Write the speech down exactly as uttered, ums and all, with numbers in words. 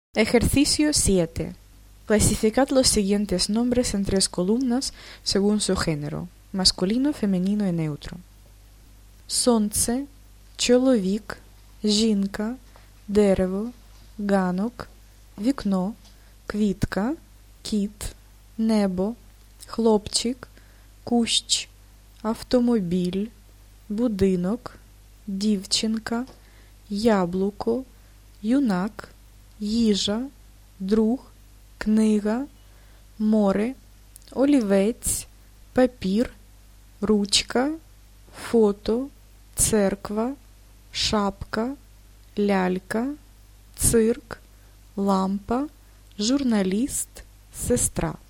Ejercicio siete. Clasificad los siguientes nombres en tres columnas según su género, masculino, femenino y neutro. Сонце, чоловік, жінка, дерево, ганок, вікно, квітка, кіт, небо, хлопчик, кущ, автомобіль, будинок, дівчинка, яблуко, юнак, їжа, друг, книга, море, олівець, папір, ручка, фото, церква, шапка, лялька, цирк, лампа, журналіст, сестра.